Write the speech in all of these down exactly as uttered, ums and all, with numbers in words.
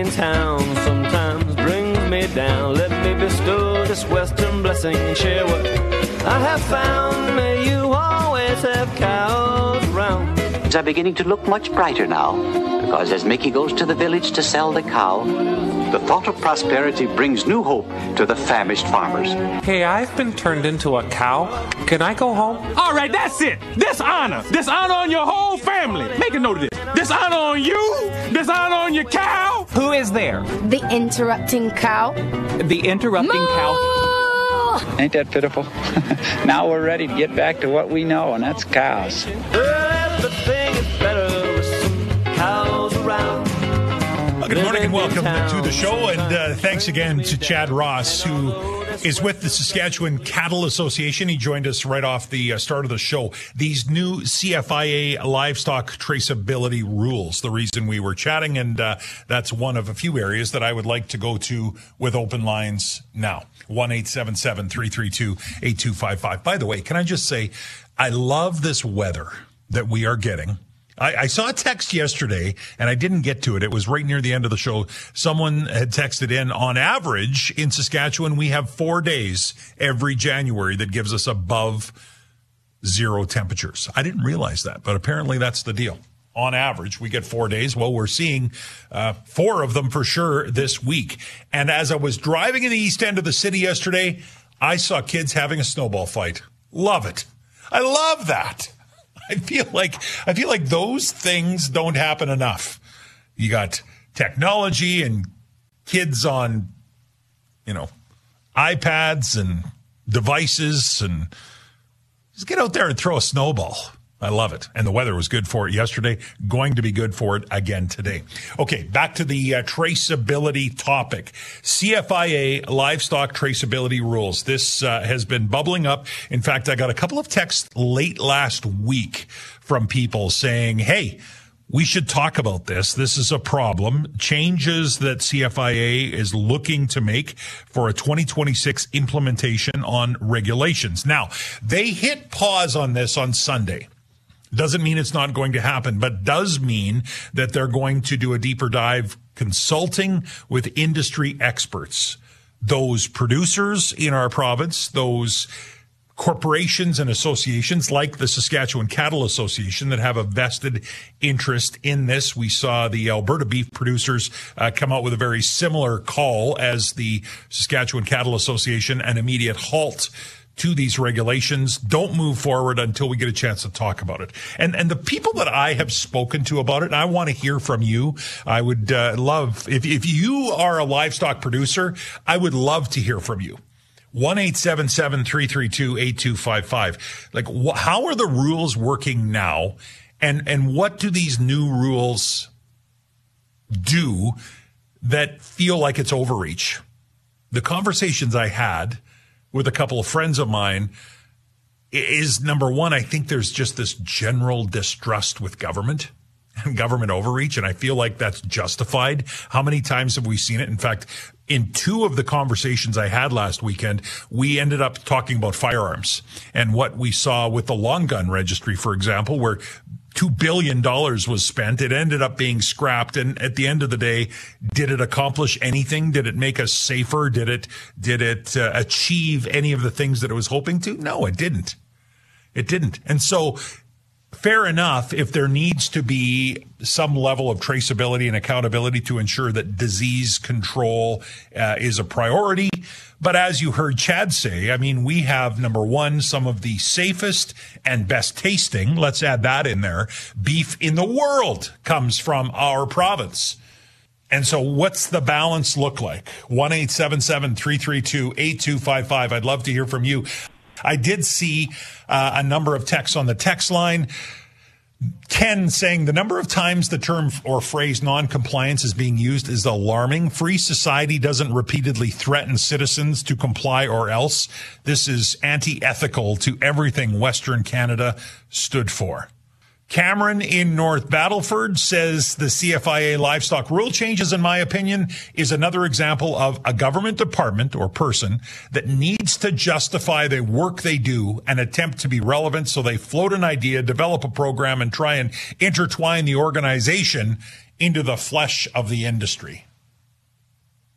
in town sometimes brings me down. Let me bestow this western blessing and share what I have found. May you always have cows around. Things are beginning to look much brighter now, because as Mickey goes to the village to sell the cow, the thought of prosperity brings new hope to the famished farmers. Hey, I've been turned into a cow. Can I go home? All right, that's it. Dishonor. Dishonor on your whole family. Make a note of this. Dishonor on you. Dishonor on your cow. Who is there? The interrupting cow. The interrupting Moo! cow. Ain't that pitiful? Now we're ready to get back to what we know, and that's cows. Well, everything is better with some cows around. Well, good morning and welcome to the show, and uh, thanks again to Chad Ross, who is with the Saskatchewan Cattle Association. He joined us right off the uh, start of the show. These new C F I A livestock traceability rules, the reason we were chatting, and uh, that's one of a few areas that I would like to go to with open lines now. one eight seven seven, three three two, eight two five five. By the way, can I just say, I love this weather that we are getting. I, I saw a text yesterday, and I didn't get to it. It was right near the end of the show. Someone had texted in, on average, in Saskatchewan, we have four days every January that gives us above zero temperatures. I didn't realize that, but apparently that's the deal. On average, we get four days. Well, we're seeing uh, four of them for sure this week. And as I was driving in the east end of the city yesterday, I saw kids having a snowball fight. Love it. I love that. I feel like I feel like those things don't happen enough. You got technology and kids on, you know, iPads and devices, and just get out there and throw a snowball. I love it. And the weather was good for it yesterday, going to be good for it again today. Okay, back to the uh, traceability topic. C F I A livestock traceability rules. This uh, has been bubbling up. In fact, I got a couple of texts late last week from people saying, hey, we should talk about this. This is a problem. Changes that C F I A is looking to make for a twenty twenty-six implementation on regulations. Now, they hit pause on this on Sunday. Doesn't mean it's not going to happen, but does mean that they're going to do a deeper dive consulting with industry experts, those producers in our province, those corporations and associations like the Saskatchewan Cattle Association that have a vested interest in this. We saw the Alberta beef producers uh, come out with a very similar call as the Saskatchewan Cattle Association, an immediate halt to these regulations. Don't move forward until we get a chance to talk about it. And and the people that I have spoken to about it, and I want to hear from you. I would uh, love, if, if you are a livestock producer, I would love to hear from you. one eight seven seven, three three two, eight two five five. Like, wh- how are the rules working now? And, and what do these new rules do that feel like it's overreach? The conversations I had with a couple of friends of mine is, number one, I think there's just this general distrust with government and government overreach, and I feel like that's justified. How many times have we seen it? In fact, in two of the conversations I had last weekend, we ended up talking about firearms and what we saw with the long gun registry, for example, where two billion dollars was spent. It ended up being scrapped. And at the end of the day, did it accomplish anything? Did it make us safer? Did it, did it uh, achieve any of the things that it was hoping to? No, it didn't. It didn't. And so, fair enough, if there needs to be some level of traceability and accountability to ensure that disease control uh, is a priority. But as you heard Chad say, I mean, we have, number one, some of the safest and best tasting, let's add that in there, beef in the world comes from our province. And so what's the balance look like? one eight seven seven, three three two, eight two five five. I'd love to hear from you. I did see uh, a number of texts on the text line. Ken saying the number of times the term or phrase non-compliance is being used is alarming. Free society doesn't repeatedly threaten citizens to comply or else. This is anti-ethical to everything Western Canada stood for. Cameron in North Battleford says the C F I A livestock rule changes, in my opinion, is another example of a government department or person that needs to justify the work they do and attempt to be relevant. So they float an idea, develop a program, and try and intertwine the organization into the flesh of the industry.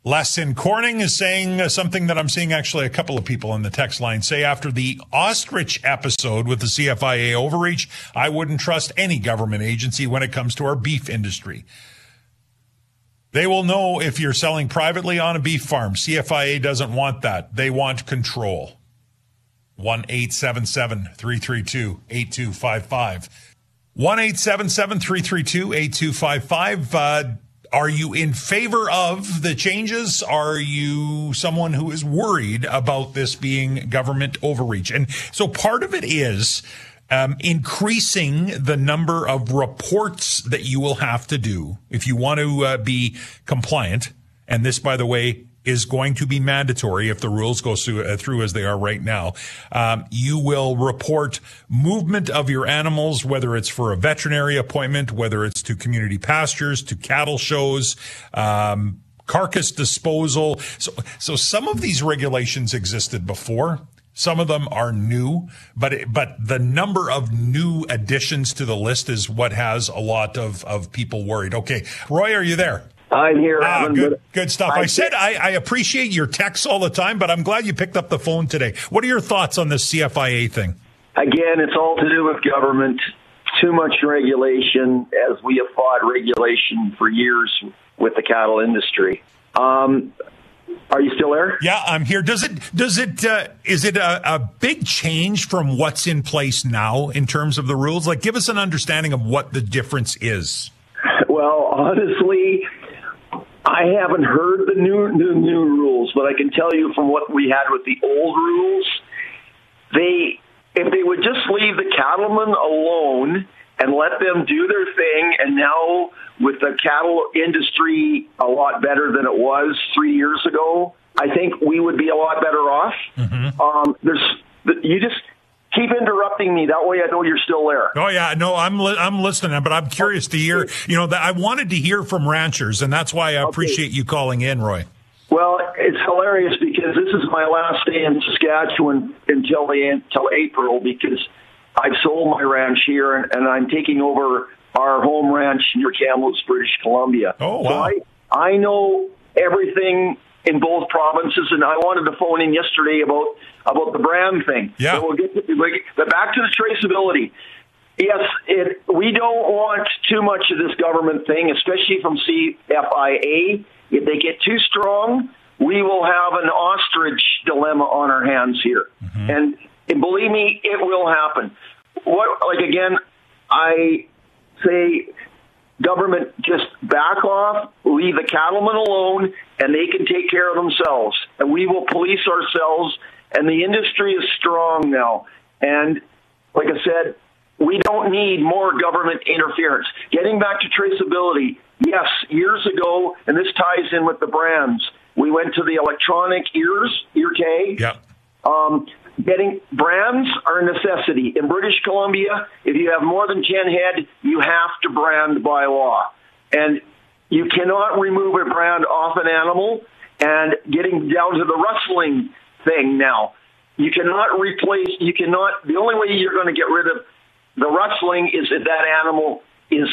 Les in Corning is saying uh, something that I'm seeing actually a couple of people in the text line say. After the ostrich episode with the C F I A overreach, I wouldn't trust any government agency when it comes to our beef industry. They will know if you're selling privately on a beef farm. C F I A doesn't want that. They want control. one eight seven seven, three three two, eight two five five. one eight seven seven, three three two, eight two five five. Uh, Are you in favor of the changes? Are you someone who is worried about this being government overreach? And so part of it is um, increasing the number of reports that you will have to do if you want to uh, be compliant. And this, by the way, is going to be mandatory if the rules go through, uh, through as they are right now. Um, you will report movement of your animals, whether it's for a veterinary appointment, whether it's to community pastures, to cattle shows, um, carcass disposal. So, so some of these regulations existed before. Some of them are new, but it, but the number of new additions to the list is what has a lot of, of people worried. Okay, Roy, are you there? I'm here. Ah, Evan, good, good stuff. I, I said I, I appreciate your texts all the time, but I'm glad you picked up the phone today. What are your thoughts on this C F I A thing? Again, it's all to do with government. Too much regulation, as we have fought regulation for years with the cattle industry. Um, are you still there? Yeah, I'm here. Does it? Does it? Uh, is it a, a big change from what's in place now in terms of the rules? Like, give us an understanding of what the difference is. Well, honestly, I haven't heard the new, new, new rules, but I can tell you from what we had with the old rules, they, if they would just leave the cattlemen alone and let them do their thing, and now with the cattle industry a lot better than it was three years ago, I think we would be a lot better off. Mm-hmm. Um, there's, you just keep interrupting me. That way I know you're still there. Oh, yeah. No, I'm li- I'm listening, but I'm curious to hear, you know, that I wanted to hear from ranchers, and that's why I okay. appreciate you calling in, Roy. Well, it's hilarious because this is my last day in Saskatchewan until the until April, because I've sold my ranch here, and, and I'm taking over our home ranch near Kamloops, British Columbia. Oh, wow. So I, I know everything in both provinces, and I wanted to phone in yesterday about about the brand thing. Yeah. So we'll get to, but back to the traceability. Yes, it, we don't want too much of this government thing, especially from C F I A. If they get too strong, we will have an ostrich dilemma on our hands here. Mm-hmm. And, and believe me, it will happen. What, like, again, I say government just back off, leave the cattlemen alone, and they can take care of themselves. And we will police ourselves, and the industry is strong now. And like I said, we don't need more government interference. Getting back to traceability, yes, years ago, and this ties in with the brands, we went to the electronic ears, ear tag. Yeah. Um, Getting brands are a necessity. In British Columbia, if you have more than ten head, you have to brand by law. And you cannot remove a brand off an animal. And getting down to the rustling thing now, you cannot replace, you cannot, the only way you're going to get rid of the rustling is if that animal is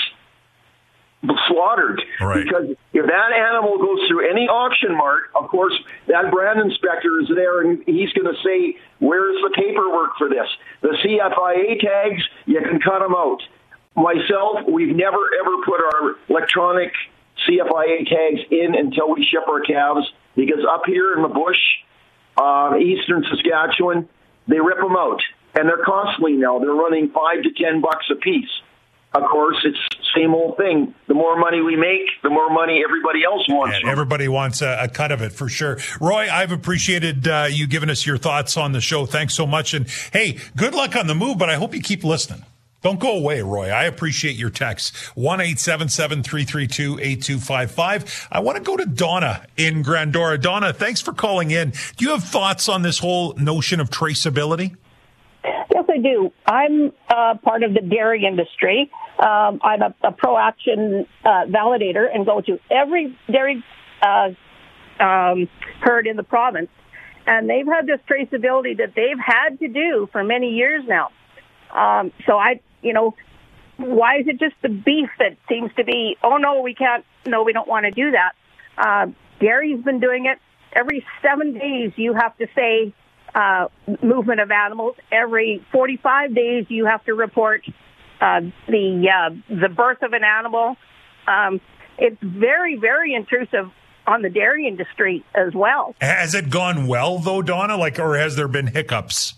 slaughtered. Right. Because if that animal goes through any auction mart, of course, that brand inspector is there, and he's going to say, where's the paperwork for this? The C F I A tags, you can cut them out. Myself, we've never, ever put our electronic C F I A tags in until we ship our calves, because up here in the bush, uh, eastern Saskatchewan, they rip them out. And they're costly now. They're running five to ten bucks a piece. Of course, it's same old thing. The more money we make, the more money everybody else wants. And everybody wants a, a cut of it, for sure. Roy, I've appreciated uh, you giving us your thoughts on the show. Thanks so much. And, hey, good luck on the move, but I hope you keep listening. Don't go away, Roy. I appreciate your text. one eight seven seven, three three two, eight two five five. I want to go to Donna in Grandora. Donna, thanks for calling in. Do you have thoughts on this whole notion of traceability? Yes, I do. I'm uh, part of the dairy industry. Um, I'm a, a pro-action uh, validator and go to every dairy uh, um, herd in the province. And they've had this traceability that they've had to do for many years now. Um, so I, you know, why is it just the beef that seems to be, oh, no, we can't, no, we don't want to do that. Uh, Dairy's been doing it. Every seven days you have to say uh, movement of animals. Every forty-five days you have to report uh, the uh, the birth of an animal. Um, it's very, very intrusive on the dairy industry as well. Has it gone well, though, Donna? Like, or has there been hiccups?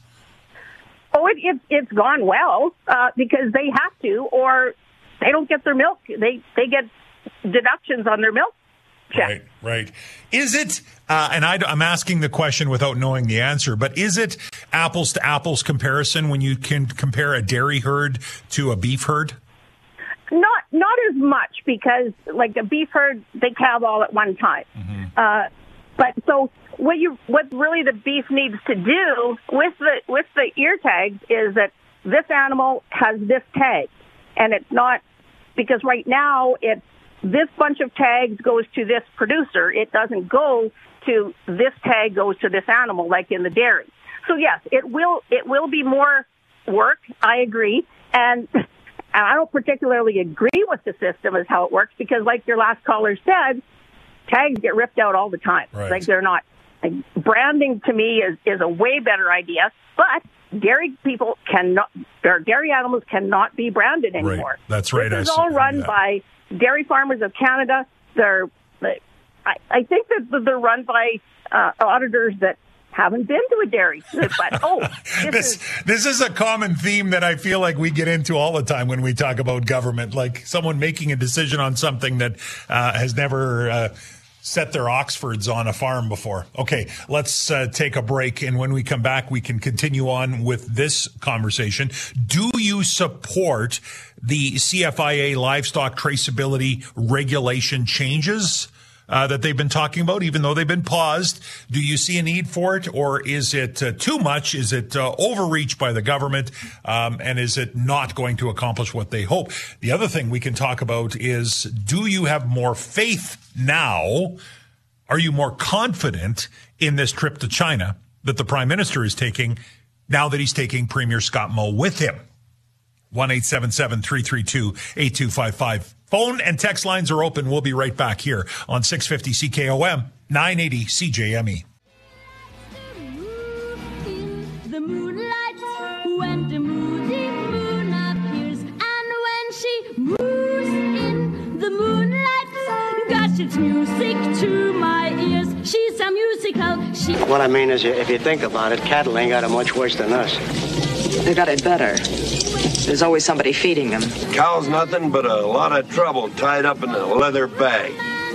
Oh, it, it, it's gone well uh, because they have to, or they don't get their milk. They they get deductions on their milk check. Right, right. Is it, uh, and I, I'm asking the question without knowing the answer, but is it apples to apples comparison when you can compare a dairy herd to a beef herd? Not not as much, because like a beef herd, they calve all at one time. Mm-hmm. Uh, but so what you what really the beef needs to do with the with the ear tags is that this animal has this tag, and it's not, because right now it's this bunch of tags goes to this producer. It doesn't go to this tag goes to this animal like in the dairy. So yes, it will it will be more work. I agree, and I don't particularly agree with the system as how it works, because like your last caller said, tags get ripped out all the time. Right. Like they're not. Like, branding to me is, is a way better idea, but dairy people cannot, or dairy animals cannot be branded anymore. Right. That's right. This is I all run that. by Dairy Farmers of Canada. They're, I, I think that they're run by uh, auditors that haven't been to a dairy. But, oh, this, this, is, this is a common theme that I feel like we get into all the time when we talk about government, like someone making a decision on something that uh, has never uh, set their Oxfords on a farm before. Okay, let's uh, take a break, and when we come back, we can continue on with this conversation. Do you support the C F I A livestock traceability regulation changes Uh, that they've been talking about, even though they've been paused? Do you see a need for it, or is it uh, too much? Is it uh, overreach by the government? Um, and is it not going to accomplish what they hope? The other thing we can talk about is, do you have more faith now? Are you more confident in this trip to China that the Prime Minister is taking now that he's taking Premier Scott Moe with him? one eight seven seven, three three two, eight two five five. Phone and text lines are open. We'll be right back here on six fifty C K O M, nine eighty C J M E. The moonlight, when the moody moon appears, and when she moves in the moonlight, gosh, it's music to my ears. She's a musical. She. What I mean is, if you think about it, cattle ain't got it much worse than us. They got it better. There's always somebody feeding them. Cow's nothing but a lot of trouble tied up in a leather bag.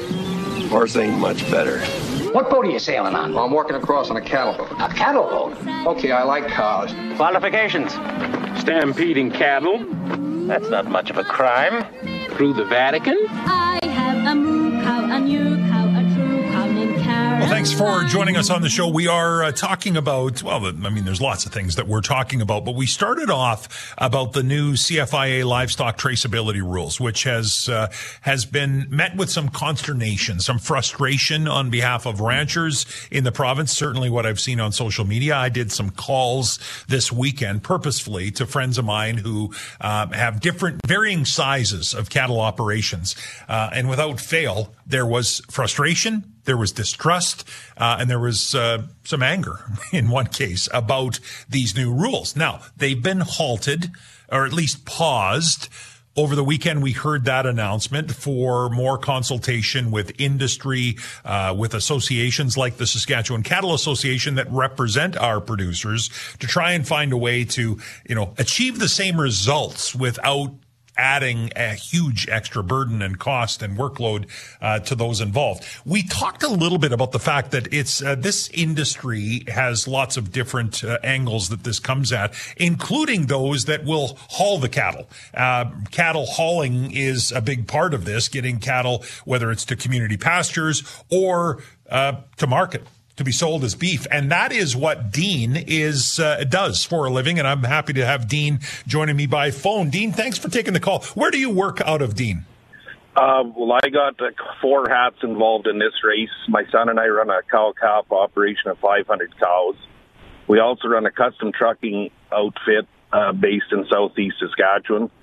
Horse ain't much better. What boat are you sailing on? Well, I'm working across on a cattle boat. A cattle boat? Okay, I like cows. Qualifications? Stampeding cattle. That's not much of a crime. Through the Vatican. I have a moo cow, a new cow, a true cow named Karen. Well, thanks for joining us on the show. We are uh, talking about, well, I mean, there's lots of things that we're talking about, but we started off about the new C F I A livestock traceability rules, which has uh, has been met with some consternation, some frustration on behalf of ranchers in the province. Certainly what I've seen on social media. I did some calls this weekend purposefully to friends of mine who uh, have different, varying sizes of cattle operations. Uh, and without fail, there was frustration. There was distrust, uh, and there was uh, some anger in one case about these new rules. Now, they've been halted, or at least paused. Over the weekend, we heard that announcement for more consultation with industry, uh, with associations like the Saskatchewan Cattle Association that represent our producers, to try and find a way to, you know, achieve the same results without adding a huge extra burden and cost and workload uh, to those involved. We talked a little bit about the fact that it's uh, this industry has lots of different uh, angles that this comes at, including those that will haul the cattle. Uh, cattle hauling is a big part of this, getting cattle, whether it's to community pastures or uh, to market, to be sold as beef. And that is what Dean is uh, does for a living. And I'm happy to have Dean joining me by phone. Dean, thanks for taking the call. Where do you work out of, Dean? Uh, well, I got uh, four hats involved in this race. My son and I run a cow-calf operation of five hundred cows. We also run a custom trucking outfit uh, based in southeast Saskatchewan.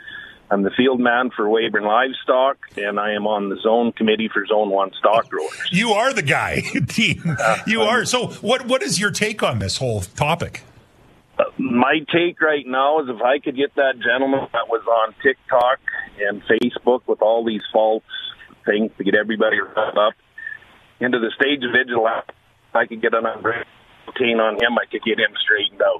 I'm the field man for Weyburn Livestock, and I am on the zone committee for Zone one stock growers. You are the guy, Dean. Uh, you are. So what what is your take on this whole topic? Uh, my take right now is if I could get that gentleman that was on TikTok and Facebook with all these false things to get everybody riled up into the stage of vigilance, if I could get an routine on him, I could get him straightened out.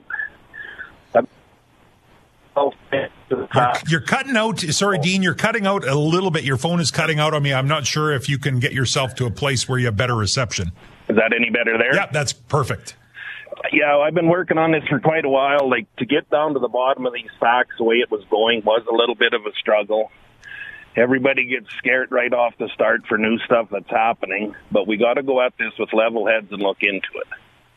You're, you're cutting out. Sorry, Dean, you're cutting out a little bit. Your phone is cutting out on me. I'm not sure if you can get yourself to a place where you have better reception. Is that any better there? Yeah, that's perfect. Yeah, I've been working on this for quite a while. Like, to get down to the bottom of these facts the way it was going was a little bit of a struggle. Everybody gets scared right off the start for new stuff that's happening, but we got to go at this with level heads and look into it.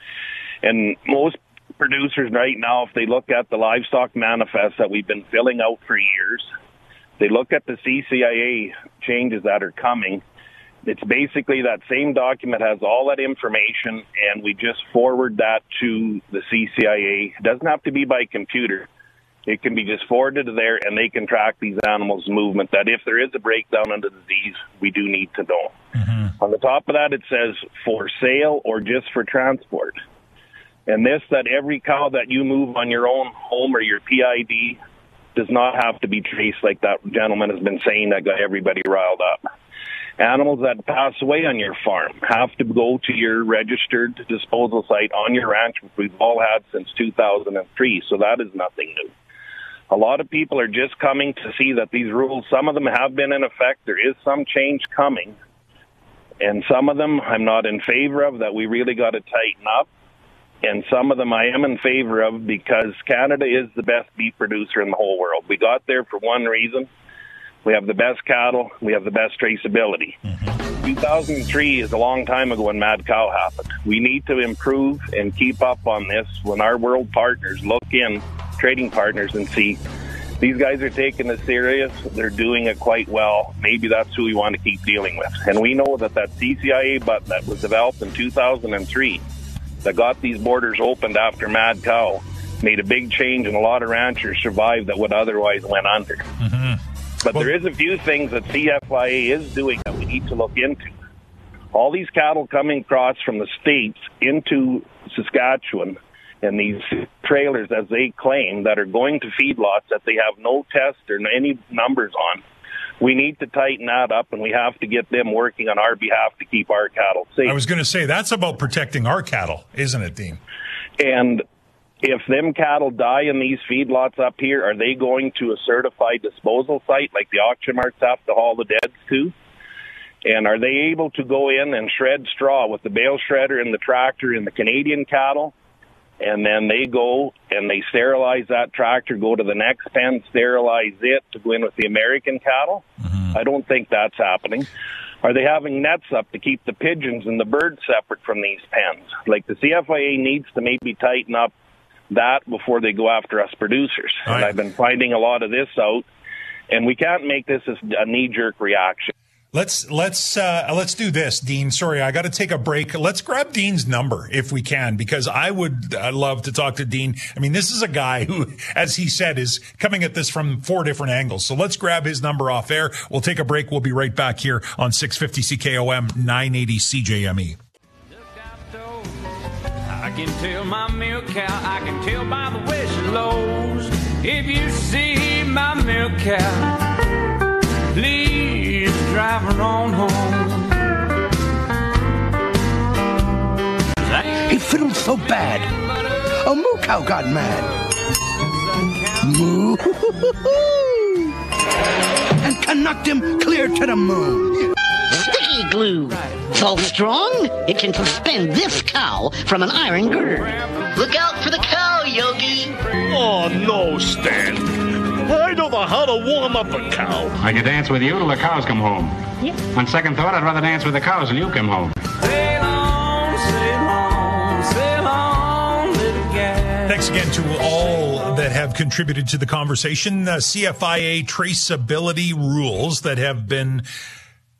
And most producers right now, if they look at the livestock manifest that we've been filling out for years, they look at the C C I A changes that are coming, it's basically that same document has all that information, and we just forward that to the C C I A. It doesn't have to be by computer. It can be just forwarded to there, and they can track these animals' movement, that if there is a breakdown in the disease, we do need to know. Mm-hmm. On the top of that, it says for sale or just for transport. And this, that every cow that you move on your own home or your P I D does not have to be traced like that gentleman has been saying that got everybody riled up. Animals that pass away on your farm have to go to your registered disposal site on your ranch, which we've all had since two thousand three, so that is nothing new. A lot of people are just coming to see that these rules, some of them have been in effect. There is some change coming, and some of them I'm not in favor of, that we really got to tighten up. And some of them I am in favor of because Canada is the best beef producer in the whole world. We got there for one reason. We have the best cattle. We have the best traceability. Mm-hmm. two thousand three is a long time ago when Mad Cow happened. We need to improve and keep up on this when our world partners look in, trading partners, and see these guys are taking this serious. They're doing it quite well. Maybe that's who we want to keep dealing with. And we know that that C C I A button that was developed in two thousand three that got these borders opened after Mad Cow made a big change, and a lot of ranchers survived that would otherwise went under. Mm-hmm. But well, there is a few things that C F I A is doing that we need to look into. All these cattle coming across from the States into Saskatchewan, and these trailers, as they claim, that are going to feedlots that they have no test or any numbers on, we need to tighten that up, and we have to get them working on our behalf to keep our cattle safe. I was going to say, that's about protecting our cattle, isn't it, Dean? And if them cattle die in these feedlots up here, are they going to a certified disposal site like the auction marts have to haul the deads to? And are they able to go in and shred straw with the bale shredder and the tractor and the Canadian cattle? And then they go and they sterilize that tractor, go to the next pen, sterilize it to go in with the American cattle? Mm-hmm. I don't think that's happening. Are they having nets up to keep the pigeons and the birds separate from these pens? Like, the C F I A needs to maybe tighten up that before they go after us producers. Right. And I've been finding a lot of this out, and we can't make this a knee-jerk reaction. Let's let's uh, let's do this, Dean. Sorry, I got to take a break. Let's grab Dean's number if we can, because I would uh, love to talk to Dean. I mean, this is a guy who, as he said, is coming at this from four different angles. So let's grab his number off air. We'll take a break. We'll be right back here on six fifty C K O M, nine eighty C J M E. I can tell my milk cow, I can tell by the way she lows. If you see my milk cow, please drive her on home. He fiddled so bad, a moo cow got mad. Moo, and canucked him clear to the moon. Sticky glue. So strong, it can suspend this cow from an iron girder. Look out for the cow, Yogi. Oh, no, Stan. I don't know how to warm up a cow. I could dance with you till the cows come home. Yeah. On second thought, I'd rather dance with the cows till you come home. Sail on, sail on, sail on, little gal. Thanks again to all that have contributed to the conversation. Uh, C F I A traceability rules that have been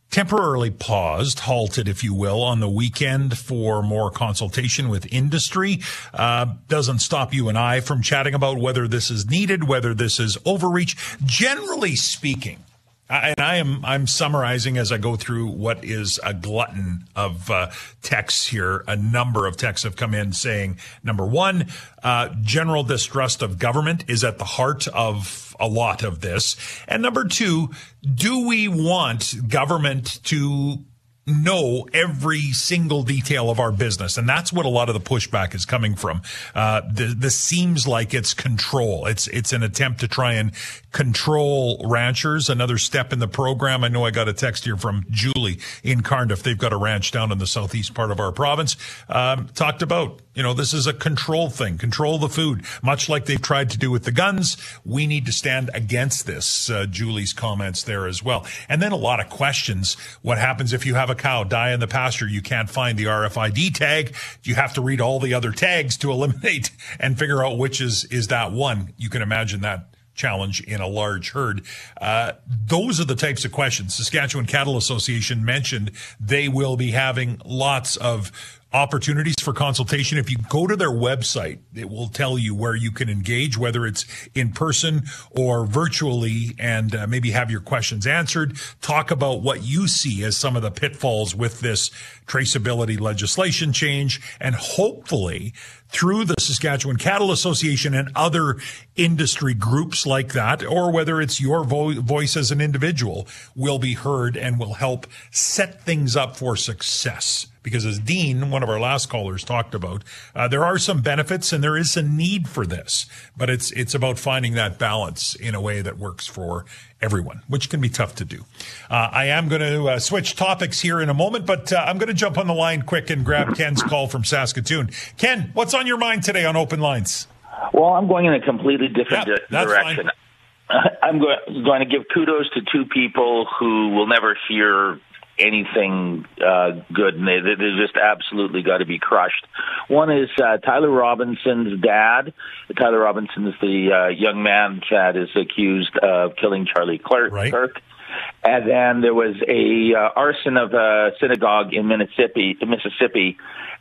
temporarily paused, halted, if you will, on the weekend for more consultation with industry. Uh, doesn't stop you and I from chatting about whether this is needed, whether this is overreach. Generally speaking, I, and I am I'm summarizing as I go through what is a glutton of uh, texts here. A number of texts have come in saying, number one, uh, general distrust of government is at the heart of a lot of this. And number two, do we want government to know every single detail of our business? And that's what a lot of the pushback is coming from. Uh, th- this seems like it's control. It's, it's an attempt to try and control ranchers. Another step in the program. I know I got a text here from Julie in Cardiff. They've got a ranch down in the southeast part of our province. Um, talked about, you know, this is a control thing. Control the food, much like they've tried to do with the guns. We need to stand against this. Uh, Julie's comments there as well. And then a lot of questions. What happens if you have a cow die in the pasture? You can't find the R F I D tag. You have to read all the other tags to eliminate and figure out which is, is that one. You can imagine that challenge in a large herd. Uh, those are the types of questions. Saskatchewan Cattle Association mentioned they will be having lots of opportunities for consultation. If you go to their website, it will tell you where you can engage, whether it's in person or virtually, and uh, maybe have your questions answered. Talk about what you see as some of the pitfalls with this traceability legislation change, and hopefully through the Saskatchewan Cattle Association and other industry groups like that, or whether it's your vo- voice as an individual, will be heard and will help set things up for success. Because as Dean, one of our last callers, talked about, uh, there are some benefits and there is a need for this. But it's it's about finding that balance in a way that works for everyone, which can be tough to do. Uh, I am going to uh, switch topics here in a moment, but uh, I'm going to jump on the line quick and grab Ken's call from Saskatoon. Ken, what's on your mind today on Open Lines? Well, I'm going in a completely different yep, di- direction. Fine. I'm go- going to give kudos to two people who will never hear anything uh, good, and they, they just absolutely got to be crushed. One is uh, Tyler Robinson's dad. Tyler Robinson is the uh, young man that is accused of killing Charlie Clark. Right. Kirk. And then there was a uh, arson of a synagogue in Mississippi, Mississippi,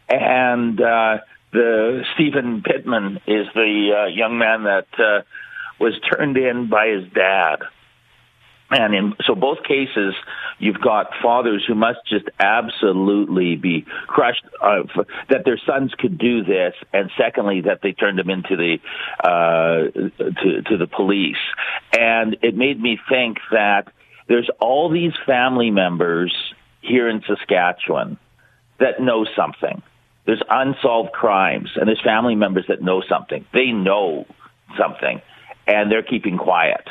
and uh, the Stephen Pittman is the uh, young man that uh, was turned in by his dad. And in so both cases, you've got fathers who must just absolutely be crushed uh, for, that their sons could do this, and secondly, that they turned them into the uh, to, to the police. And it made me think that there's all these family members here in Saskatchewan that know something. There's unsolved crimes, and there's family members that know something. They know something, and they're keeping quiet.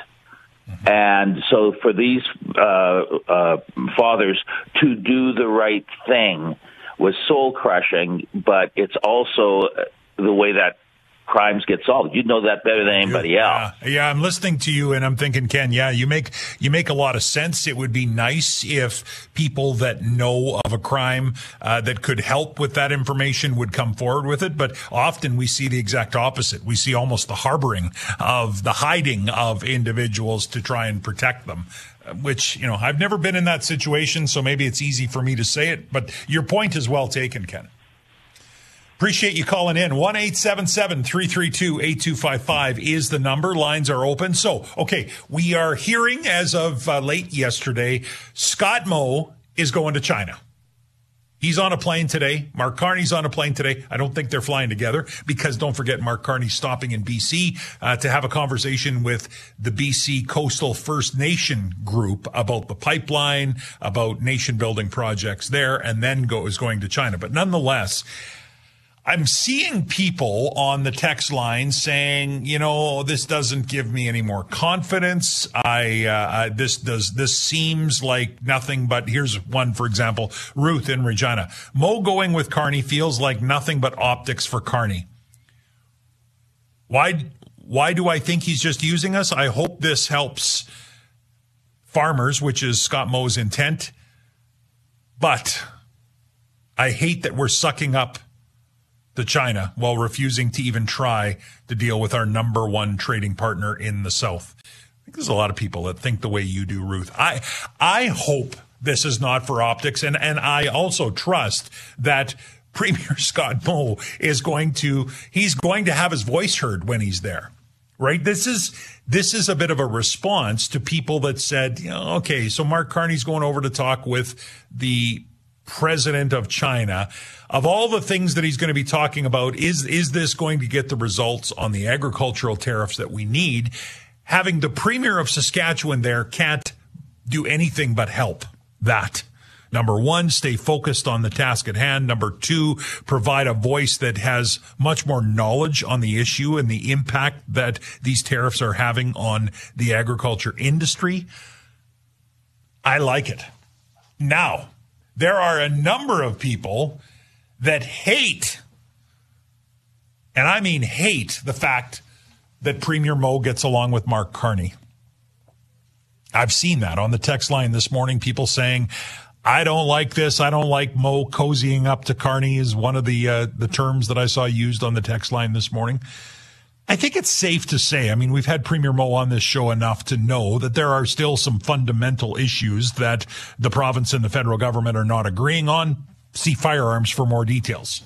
And so for these uh, uh, fathers to do the right thing was soul-crushing, but it's also the way that crimes get solved. You know that better than anybody else. Yeah, yeah, I'm listening to you and I'm thinking, Ken, yeah, you make you make a lot of sense. It would be nice if people that know of a crime uh, that could help with that information would come forward with it. But often we see the exact opposite. We see almost the harboring of the hiding of individuals to try and protect them. Which, you know, I've never been in that situation, so maybe it's easy for me to say it. But your point is well taken, Ken. Appreciate you calling in. one eight seven seven, three three two, eight two five five is the number. Lines are open. So, okay, we are hearing as of uh, late yesterday, Scott Moe is going to China. He's on a plane today. Mark Carney's on a plane today. I don't think they're flying together because don't forget Mark Carney's stopping in B C uh, to have a conversation with the B C Coastal First Nation group about the pipeline, about nation building projects there, and then go is going to China. But nonetheless, I'm seeing people on the text line saying, you know, this doesn't give me any more confidence. I, uh, I this does, this seems like nothing but, here's one, for example, Ruth in Regina. Moe going with Carney feels like nothing but optics for Carney. Why, why do I think he's just using us? I hope this helps farmers, which is Scott Moe's intent. But I hate that we're sucking up to China while refusing to even try to deal with our number one trading partner in the South. I think there's a lot of people that think the way you do, Ruth. I I hope this is not for optics. And, and I also trust that Premier Scott Moe is going to, he's going to have his voice heard when he's there, right? This is, this is a bit of a response to people that said, you know, okay, so Mark Carney's going over to talk with the president of China. Of all the things that he's going to be talking about, is, is this going to get the results on the agricultural tariffs that we need? Having the Premier of Saskatchewan there can't do anything but help that. Number one, stay focused on the task at hand. Number two, provide a voice that has much more knowledge on the issue and the impact that these tariffs are having on the agriculture industry. I like it. Now, there are a number of people that hate, and I mean hate, the fact that Premier Moe gets along with Mark Carney. I've seen that on the text line this morning, people saying, I don't like this. I don't like Moe cozying up to Carney is one of the uh, the terms that I saw used on the text line this morning. I think it's safe to say, I mean, we've had Premier Moe on this show enough to know that there are still some fundamental issues that the province and the federal government are not agreeing on. See firearms for more details.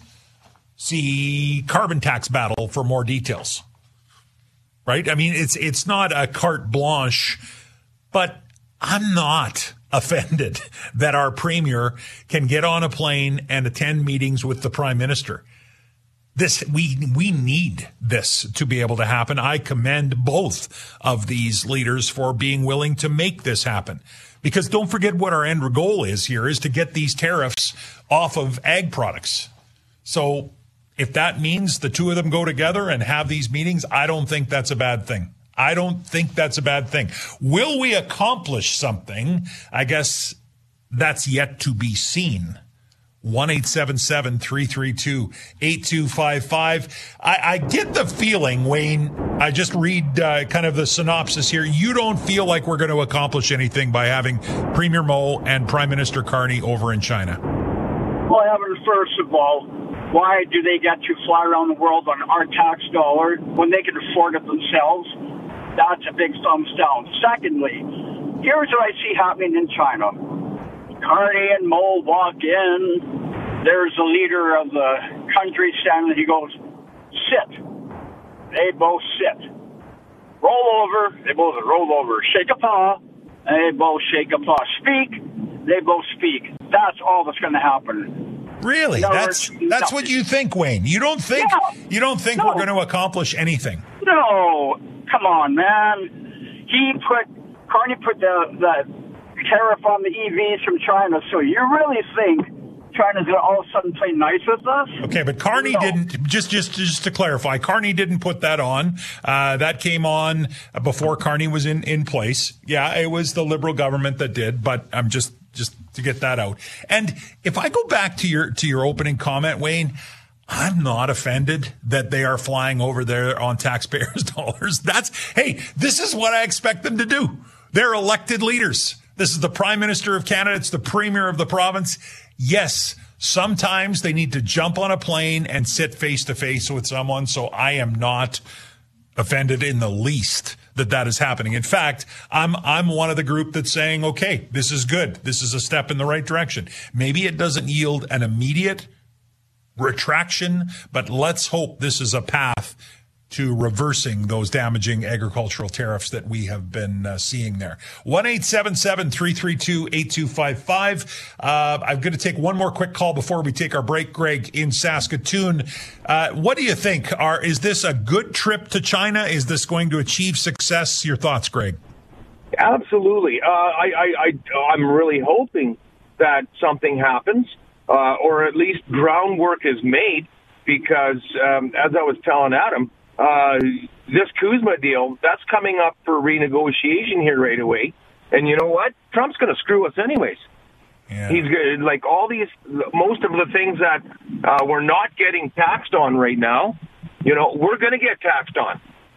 See carbon tax battle for more details. Right? I mean, it's it's not a carte blanche, but I'm not offended that our premier can get on a plane and attend meetings with the prime minister. This, we, we need this to be able to happen. I commend both of these leaders for being willing to make this happen. Because don't forget what our end goal is here, is to get these tariffs off of ag products. So if that means the two of them go together and have these meetings, I don't think that's a bad thing. I don't think that's a bad thing. Will we accomplish something? I guess that's yet to be seen. one eight seven seven, three three two, eight two five five. I, I get the feeling, Wayne, I just read uh, kind of the synopsis here. You don't feel like we're going to accomplish anything by having Premier Moe and Prime Minister Carney over in China. Well, Evan, first of all, why do they get to fly around the world on our tax dollar when they can afford it themselves? That's a big thumbs down. Secondly, here's what I see happening in China. Carney and Moe walk in. There's the leader of the country standing. He goes, sit. They both sit. Roll over. They both roll over. Shake a paw. They both shake a paw. Speak. They both speak. That's all that's going to happen. Really? No, that's that's no. what you think, Wayne. You don't think yeah. you don't think no. we're going to accomplish anything? No. Come on, man. He put Carney put the the tariff on the E Vs from China. So you really think China's going to all of a sudden play nice with us? Okay, but Carney no. didn't. Just just just to clarify, Carney didn't put that on. Uh, that came on before Carney was in in place. Yeah, it was the Liberal government that did. But I'm just just to get that out. And if I go back to your to your opening comment, Wayne, I'm not offended that they are flying over there on taxpayers' dollars. That's, hey, this is what I expect them to do. They're elected leaders. This is the Prime Minister of Canada. It's the Premier of the province. Yes, sometimes they need to jump on a plane and sit face to face with someone. So I am not offended in the least that that is happening. In fact, I'm I'm one of the group that's saying, okay, this is good. This is a step in the right direction. Maybe it doesn't yield an immediate retraction, but let's hope this is a path to reversing those damaging agricultural tariffs that we have been uh, seeing there. one eight seven seven, three three two, eight two five five. Uh, I'm going to take one more quick call before we take our break. Greg in Saskatoon. Uh, what do you think? Are, is this a good trip to China? Is this going to achieve success? Your thoughts, Greg? Absolutely. Uh, I, I, I, I'm really hoping that something happens. Uh, or at least groundwork is made, because um, as I was telling Adam, uh, this Kuzma deal, that's coming up for renegotiation here right away. And you know what? Trump's going to screw us anyways. Yeah. He's good. Like all these, most of the things that uh, we're not getting taxed on right now, you know, we're going to get taxed on.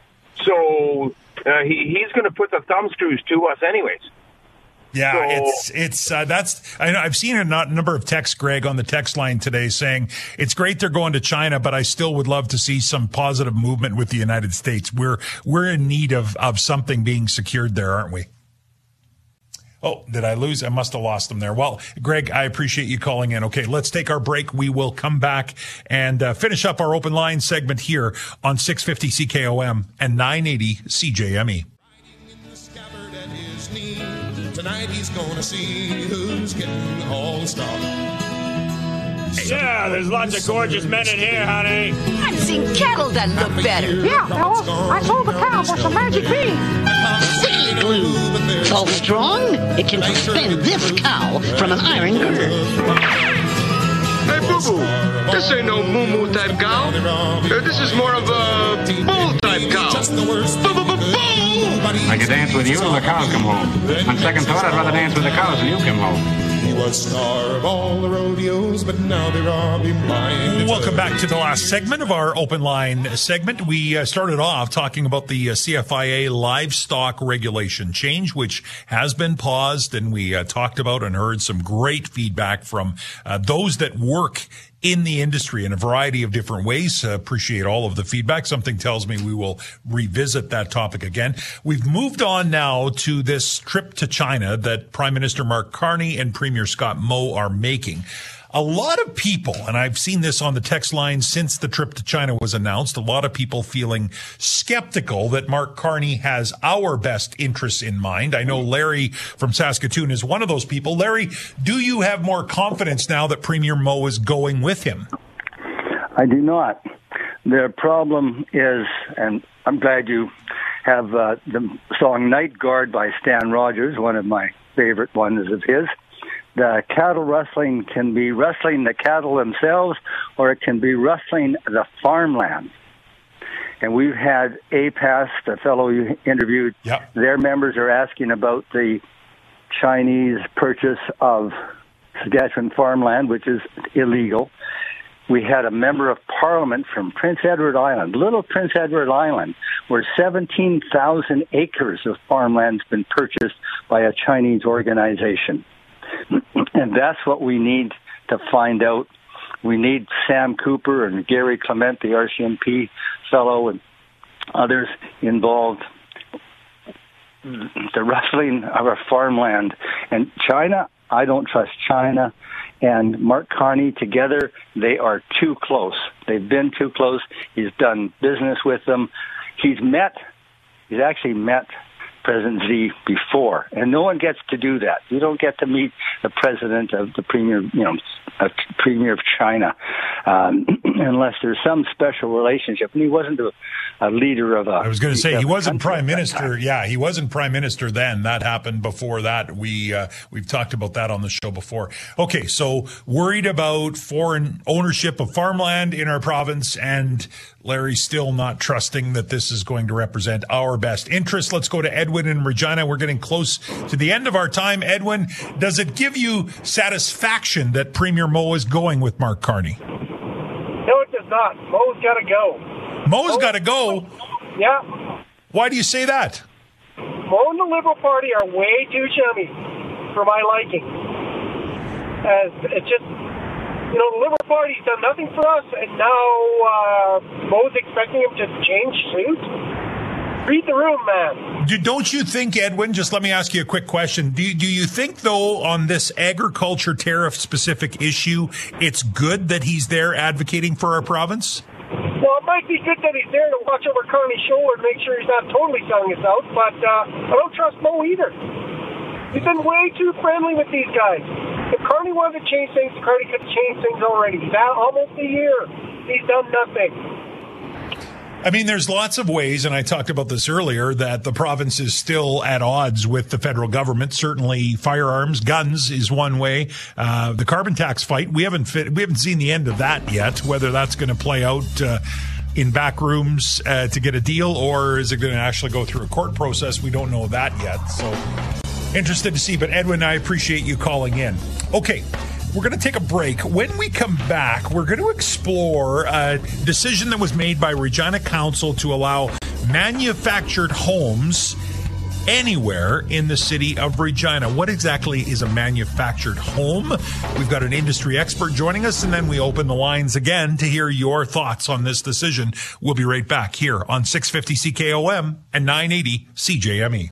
So uh, he, he's going to put the thumb screws to us anyways. Yeah, so, it's it's uh, that's I know I've seen a number of texts, Greg, on the text line today saying it's great they're going to China, but I still would love to see some positive movement with the United States. We're we're in need of of something being secured there, aren't we? Oh, did I lose? I must have lost them there. Well, Greg, I appreciate you calling in. Okay, let's take our break. We will come back and uh, finish up our open line segment here on six fifty C K O M and nine eighty C J M E. Tonight he's gonna see who's getting all the stuff. Yeah, there's lots of gorgeous men in here, honey. I've seen cattle that look better. Yeah, fellas, I sold the cow for some magic beans. Sticky glue. So strong, it can suspend this cow from an iron girder. Hey, boo-boo, this ain't no moo-moo type cow. Uh, this is more of a bull type cow. Boo-boo-boo-boo! I could dance with you till the cows come home. On second thought, I'd rather dance with the cows till you come home. He was star of all the rodeos, but now they rob him blind. Welcome back to the last segment of our open line segment. We uh, started off talking about the uh, C F I A livestock regulation change, which has been paused, and we uh, talked about and heard some great feedback from uh, those that work in the industry in a variety of different ways. Uh, appreciate all of the feedback. Something tells me we will revisit that topic again. We've moved on now to this trip to China that Prime Minister Mark Carney and Premier Scott Moe are making. A lot of people, and I've seen this on the text line since the trip to China was announced, a lot of people feeling skeptical that Mark Carney has our best interests in mind. I know Larry from Saskatoon is one of those people. Larry, do you have more confidence now that Premier Moe is going with him? I do not. The problem is, and I'm glad you have uh, the song Night Guard by Stan Rogers, one of my favorite ones of his. The cattle rustling can be rustling the cattle themselves, or it can be rustling the farmland. And we've had A P A S, the fellow you interviewed, yep. Their members are asking about the Chinese purchase of Saskatchewan farmland, which is illegal. We had a member of parliament from Prince Edward Island, little Prince Edward Island, where seventeen thousand acres of farmland has been purchased by a Chinese organization. And that's what we need to find out. We need Sam Cooper and Gary Clement, the R C M P fellow, and others involved. The rustling of our farmland. And China, I don't trust China and Mark Carney together. They are too close. They've been too close. He's done business with them. He's met, he's actually met President Xi before, and no one gets to do that. You don't get to meet the president of the premier, you know, a premier of China, um, unless there's some special relationship. And he wasn't a, a leader of a. I was going to say he wasn't prime minister. Yeah, he wasn't prime minister then. That happened before that. We uh, we've talked about that on the show before. Okay, so worried about foreign ownership of farmland in our province, and Larry's still not trusting that this is going to represent our best interests. Let's go to Edwin in Regina. We're getting close to the end of our time. Edwin, does it give you satisfaction that Premier Moe is going with Mark Carney? No, it does not. Moe's got to go. Moe's got to go? Yeah. Why do you say that? Moe and the Liberal Party are way too chummy for my liking. As it's just, you know, the Liberal Party's done nothing for us, and now uh, Moe's expecting him to change suit? Read the room, man. Do, don't you think, Edwin, just let me ask you a quick question. Do, do you think, though, on this agriculture tariff-specific issue, it's good that he's there advocating for our province? Well, it might be good that he's there to watch over Carney's shoulder and make sure he's not totally selling us out, but uh, I don't trust Moe either. He's been way too friendly with these guys. If Carney wanted to change things, Carney could have changed things already. He's had almost a year. He's done nothing. I mean, there's lots of ways, and I talked about this earlier, that the province is still at odds with the federal government. Certainly firearms, guns is one way. Uh, the carbon tax fight, we haven't fit, we haven't seen the end of that yet, whether that's going to play out uh, in back rooms uh, to get a deal, or is it going to actually go through a court process? We don't know that yet. So interested to see. But Edwin, I appreciate you calling in. Okay. We're going to take a break. When we come back, we're going to explore a decision that was made by Regina Council to allow manufactured homes anywhere in the city of Regina. What exactly is a manufactured home? We've got an industry expert joining us, and then we open the lines again to hear your thoughts on this decision. We'll be right back here on six fifty C K O M and nine eighty C J M E.